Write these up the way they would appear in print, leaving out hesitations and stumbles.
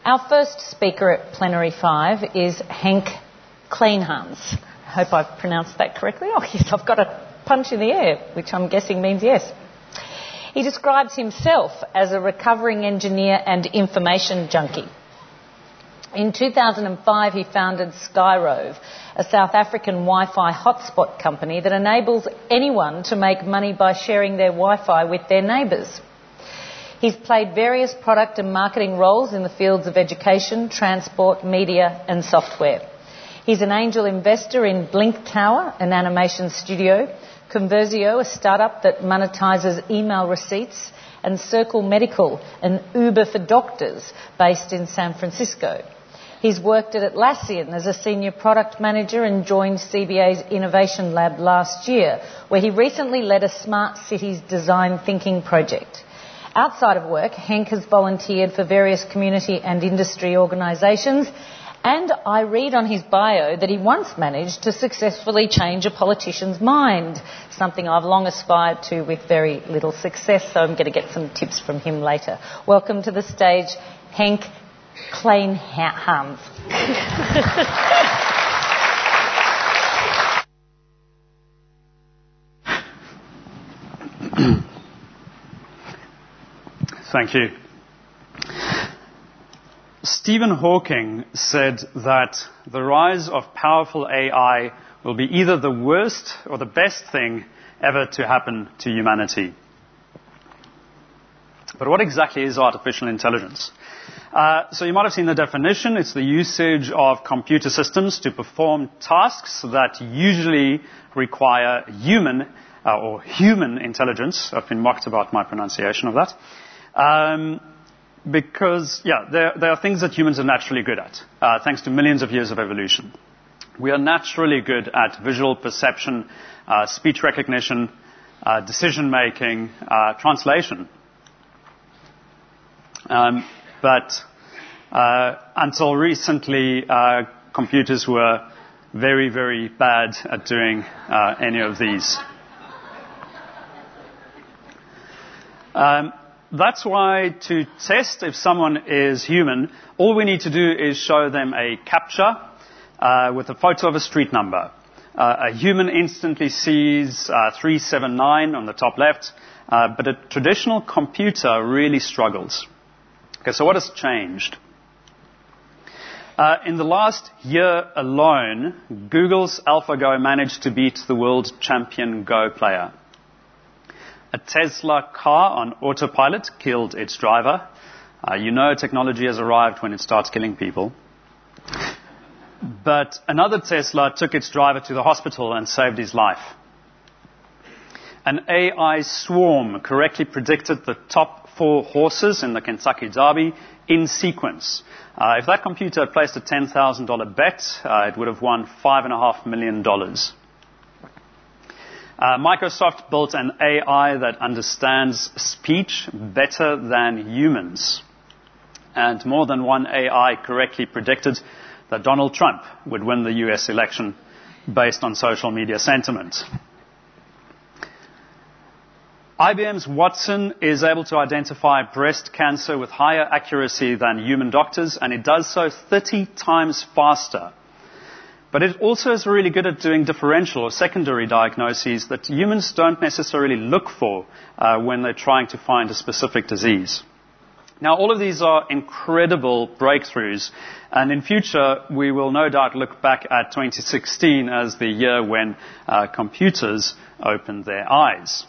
Our first speaker at Plenary 5 is Henk Kleinhans. I hope I've pronounced that correctly. Oh yes, I've got a punch in the air, which I'm guessing means yes. He describes himself as a recovering engineer and information junkie. In 2005, he founded Skyrove, a South African Wi-Fi hotspot company that enables anyone to make money by sharing their Wi-Fi with their neighbours. He's played various product and marketing roles in the fields of education, transport, media and software. He's an angel investor in Blink Tower, an animation studio, Conversio, a startup that monetises email receipts, and Circle Medical, an Uber for doctors based in San Francisco. He's worked at Atlassian as a senior product manager and joined CBA's Innovation Lab last year, where he recently led a smart cities design thinking project. Outside of work, Henk has volunteered for various community and industry organisations, and I read on his bio that he once managed to successfully change a politician's mind, something I've long aspired to with very little success, so I'm going to get some tips from him later. Welcome to the stage, Henk Kleinhans. Thank you. Stephen Hawking said that the rise of powerful AI will be either the worst or the best thing ever to happen to humanity. But what exactly is artificial intelligence? So you might have seen the definition. It's the usage of computer systems to perform tasks that usually require human intelligence. I've been mocked about my pronunciation of that. Because there are things that humans are naturally good at, thanks to millions of years of evolution. We are naturally good at visual perception, speech recognition, decision-making, translation. But until recently, computers were very, very bad at doing any of these. That's why to test if someone is human, all we need to do is show them a captcha with a photo of a street number. A human instantly sees 379 on the top left, but a traditional computer really struggles. Okay, so what has changed? In the last year alone, Google's AlphaGo managed to beat the world champion Go player. A Tesla car on autopilot killed its driver. You know technology has arrived when it starts killing people. But another Tesla took its driver to the hospital and saved his life. An AI swarm correctly predicted the top 4 horses in the Kentucky Derby in sequence. If that computer had placed a $10,000 bet, it would have won $5.5 million. Microsoft built an AI that understands speech better than humans. And more than one AI correctly predicted that Donald Trump would win the US election based on social media sentiment. IBM's Watson is able to identify breast cancer with higher accuracy than human doctors, and it does so 30 times faster. But it also is really good at doing differential or secondary diagnoses that humans don't necessarily look for when they're trying to find a specific disease. Now, all of these are incredible breakthroughs, and in future we will no doubt look back at 2016 as the year when computers opened their eyes.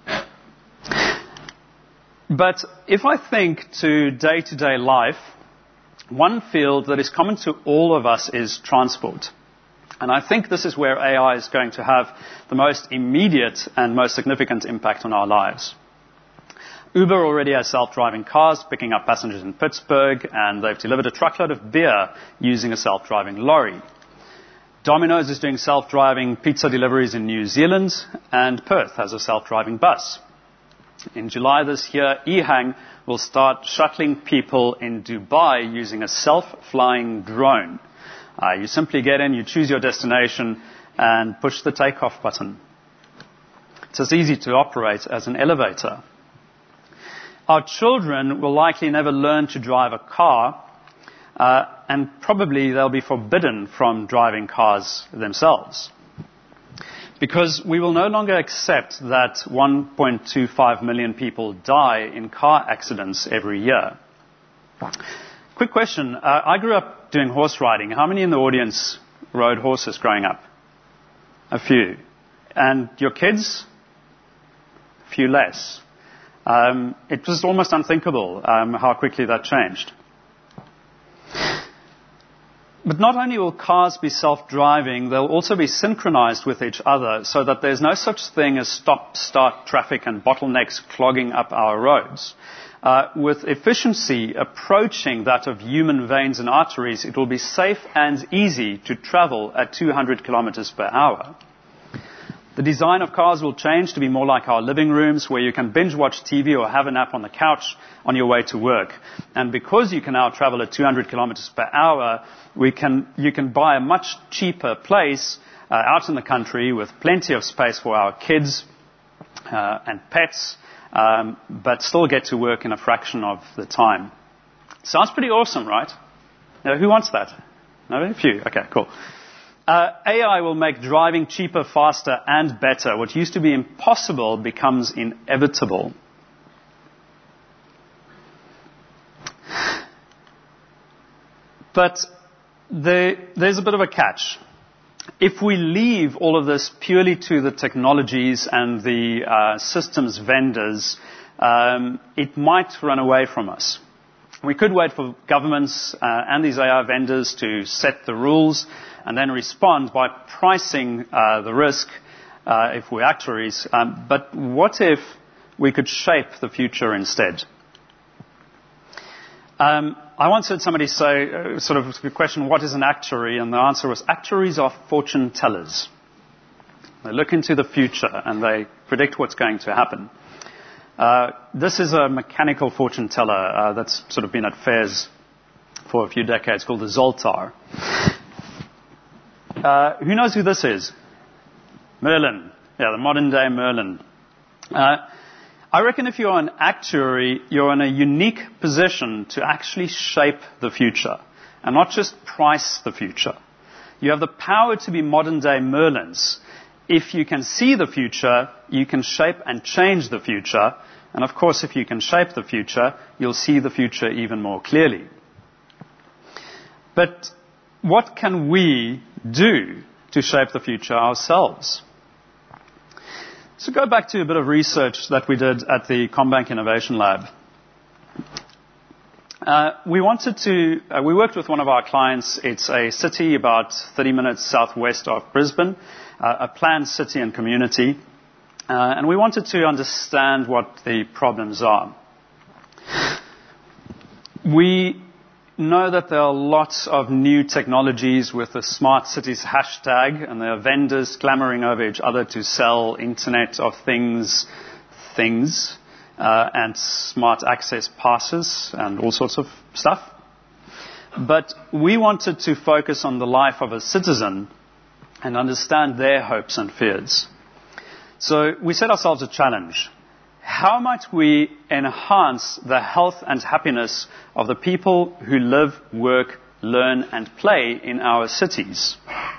But if I think to day-to-day life, one field that is common to all of us is transport. And I think this is where AI is going to have the most immediate and most significant impact on our lives. Uber already has self-driving cars picking up passengers in Pittsburgh, and they've delivered a truckload of beer using a self-driving lorry. Domino's is doing self-driving pizza deliveries in New Zealand, and Perth has a self-driving bus. In July this year, EHang will start shuttling people in Dubai using a self-flying drone. You simply get in, you choose your destination, and push the takeoff button. It's as easy to operate as an elevator. Our children will likely never learn to drive a car, and probably they'll be forbidden from driving cars themselves. Because we will no longer accept that 1.25 million people die in car accidents every year. Quick question. I grew up doing horse riding. How many in the audience rode horses growing up? A few. And your kids? A few less. It was almost unthinkable how quickly that changed. But not only will cars be self-driving, they'll also be synchronized with each other so that there's no such thing as stop-start traffic and bottlenecks clogging up our roads. With efficiency approaching that of human veins and arteries, it will be safe and easy to travel at 200 kilometers per hour. The design of cars will change to be more like our living rooms, where you can binge watch TV or have a nap on the couch on your way to work. And because you can now travel at 200 kilometers per hour, you can buy a much cheaper place out in the country with plenty of space for our kids and pets, but still get to work in a fraction of the time. Sounds pretty awesome, right? Now, who wants that? No, a few. Okay, cool. AI will make driving cheaper, faster, and better. What used to be impossible becomes inevitable. But there's a bit of a catch. If we leave all of this purely to the technologies and the systems vendors, it might run away from us. We could wait for governments and these AI vendors to set the rules and then respond by pricing the risk if we're actuaries. But what if we could shape the future instead? I once heard somebody say, sort of the question, what is an actuary? And the answer was, actuaries are fortune tellers. They look into the future and they predict what's going to happen. This is a mechanical fortune teller that's sort of been at fairs for a few decades called the Zoltar. Who knows who this is? Merlin. Yeah, the modern day Merlin. I reckon if you're an actuary, you're in a unique position to actually shape the future and not just price the future. You have the power to be modern day Merlins. If you can see the future, you can shape and change the future. And of course, if you can shape the future, you'll see the future even more clearly. But what can we do to shape the future ourselves? So go back to a bit of research that we did at the CommBank Innovation Lab. We worked with one of our clients. It's a city about 30 minutes southwest of Brisbane, a planned city and community. And we wanted to understand what the problems are. We know that there are lots of new technologies with the smart cities hashtag, and there are vendors clamoring over each other to sell Internet of Things, and smart access passes and all sorts of stuff. But we wanted to focus on the life of a citizen and understand their hopes and fears. So we set ourselves a challenge. How might we enhance the health and happiness of the people who live, work, learn, and play in our cities?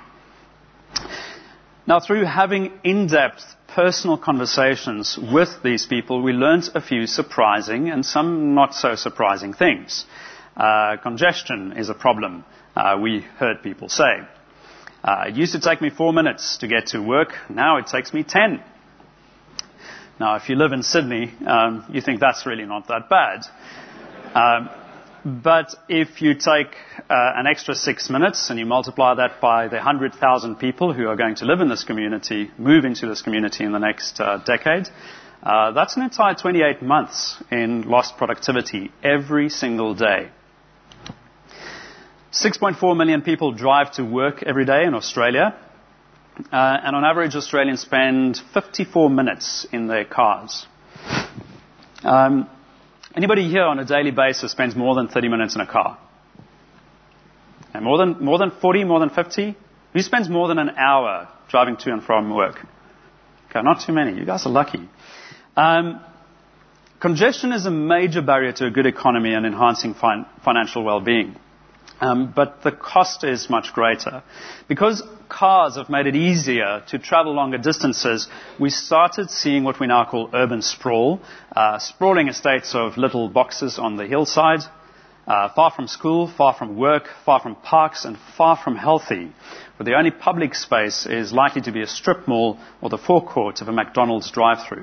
Now, through having in-depth personal conversations with these people, we learned a few surprising and some not so surprising things. Congestion is a problem, we heard people say. It used to take me 4 minutes to get to work. Now it takes me 10. Now, if you live in Sydney, you think that's really not that bad. But if you take an extra 6 minutes and you multiply that by the 100,000 people who are going to live in this community, move into this community in the next decade, that's an entire 28 months in lost productivity every single day. 6.4 million people drive to work every day in Australia. And on average, Australians spend 54 minutes in their cars. Anybody here on a daily basis spends more than 30 minutes in a car? And more than 40, more than 50? Who spends more than an hour driving to and from work? Okay, not too many. You guys are lucky. Congestion is a major barrier to a good economy and enhancing financial well-being. but the cost is much greater. Because cars have made it easier to travel longer distances, we started seeing what we now call urban sprawl, sprawling estates of little boxes on the hillside, far from school, far from work, far from parks, and far from healthy, where the only public space is likely to be a strip mall or the forecourt of a McDonald's drive-thru.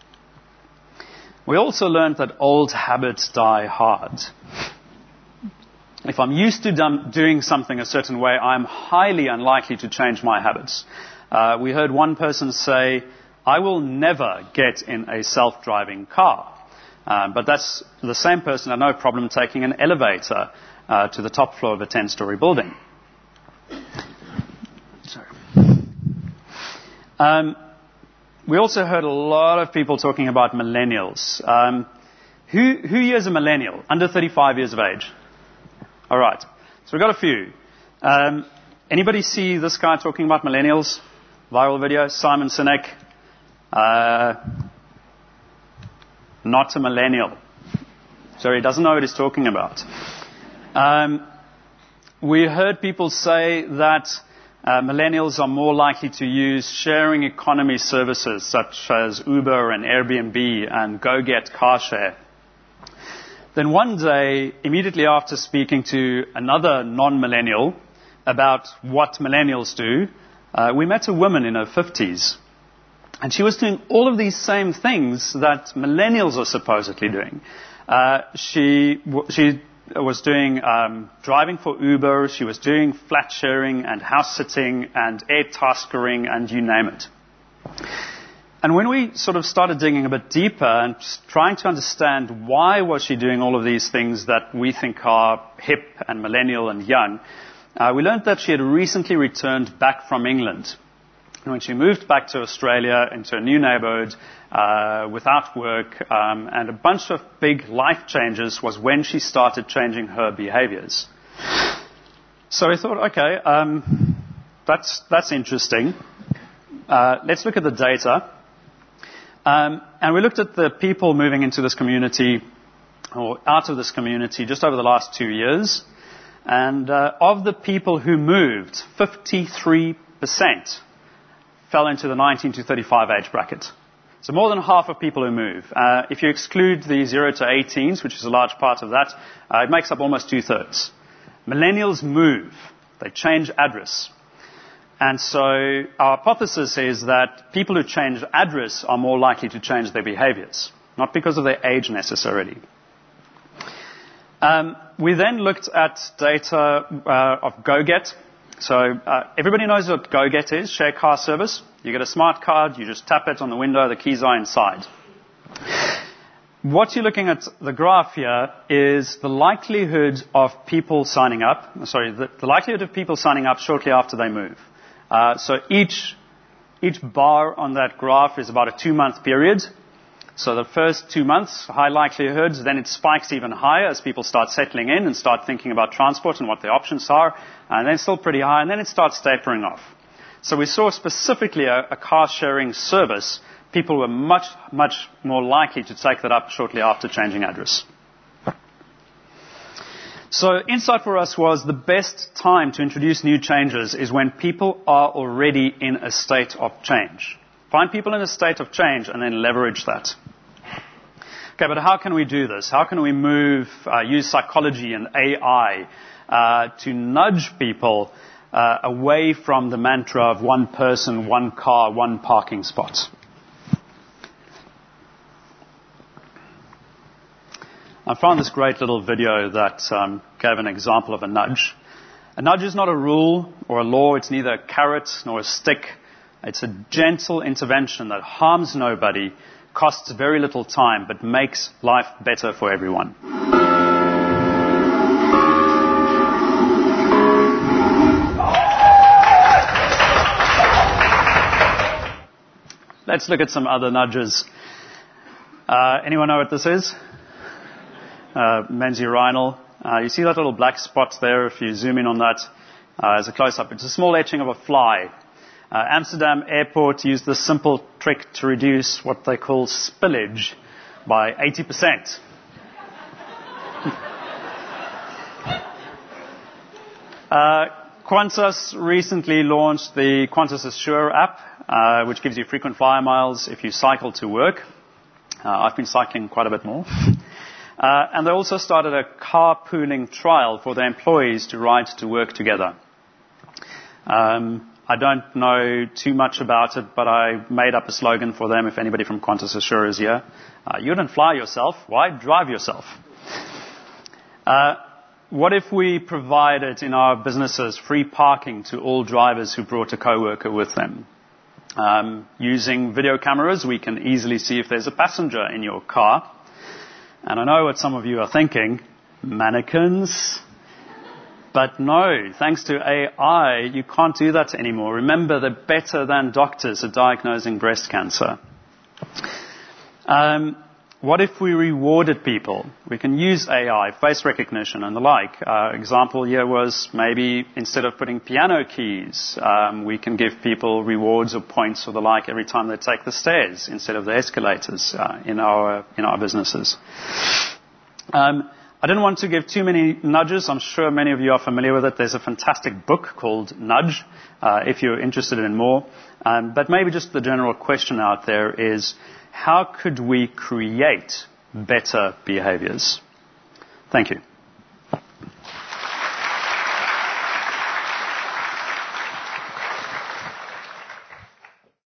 We also learned that old habits die hard. If I'm used to doing something a certain way, I'm highly unlikely to change my habits. We heard one person say, "I will never get in a self-driving car." But that's the same person had no problem taking an elevator to the top floor of a 10-story building. Sorry. We also heard a lot of people talking about millennials. Who here is a millennial, under 35 years of age? All right. So we've got a few. Anybody see this guy talking about millennials? Viral video, Simon Sinek. Not a millennial. So he doesn't know what he's talking about. We heard people say that millennials are more likely to use sharing economy services such as Uber and Airbnb and GoGet car share. Then one day, immediately after speaking to another non-millennial about what millennials do, we met a woman in her 50s. And she was doing all of these same things that millennials are supposedly doing. She was doing driving for Uber, she was doing flat sharing and house sitting and air taskering and you name it. And when we sort of started digging a bit deeper and trying to understand why was she doing all of these things that we think are hip and millennial and young, we learned that she had recently returned back from England. And when she moved back to Australia into a new neighborhood without work and a bunch of big life changes was when she started changing her behaviors. So we thought, okay, that's interesting. Let's look at the data. And we looked at the people moving into this community, or out of this community, just over the last 2 years. And of the people who moved, 53% fell into the 19 to 35 age bracket. So more than half of people who move. If you exclude the 0 to 18s, which is a large part of that, it makes up almost 2/3. Millennials move. They change address. And so our hypothesis is that people who change address are more likely to change their behaviors, not because of their age necessarily. We then looked at data of GoGet. So everybody knows what GoGet is, share car service. You get a smart card, you just tap it on the window, the keys are inside. What you're looking at the graph here is the likelihood of people signing up, the likelihood of people signing up shortly after they move. So each bar on that graph is about a 2-month period. So the first 2 months, high likelihoods, then it spikes even higher as people start settling in and start thinking about transport and what their options are, and then it's still pretty high, and then it starts tapering off. So we saw specifically a car-sharing service. People were much, much more likely to take that up shortly after changing address. So insight for us was the best time to introduce new changes is when people are already in a state of change. Find people in a state of change and then leverage that. Okay, but how can we do this? How can we use psychology and AI to nudge people away from the mantra of one person, one car, one parking spot? I found this great little video that gave an example of a nudge. A nudge is not a rule or a law. It's neither a carrot nor a stick. It's a gentle intervention that harms nobody, costs very little time, but makes life better for everyone. Let's look at some other nudges. Anyone know what this is? Menziurinal. You see that little black spot there? If you zoom in on that as a close-up, it's a small etching of a fly. Amsterdam Airport used this simple trick to reduce what they call spillage by 80%. Qantas recently launched the Qantas Assure app, which gives you frequent flyer miles if you cycle to work. I've been cycling quite a bit more. And they also started a carpooling trial for their employees to ride to work together. I don't know too much about it, but I made up a slogan for them if anybody from Qantas Assure is here. You don't fly yourself, why drive yourself? What if we provided in our businesses free parking to all drivers who brought a coworker with them? Using video cameras, we can easily see if there's a passenger in your car. And I know what some of you are thinking, mannequins. But no, thanks to AI, you can't do that anymore. Remember, they're better than doctors at diagnosing breast cancer. What if we rewarded people? We can use AI, face recognition and the like. Example here was maybe instead of putting piano keys, we can give people rewards or points or the like every time they take the stairs instead of the escalators in our businesses. I didn't want to give too many nudges. I'm sure many of you are familiar with it. There's a fantastic book called Nudge, if you're interested in more. But maybe just the general question out there is, how could we create better behaviors? Thank you.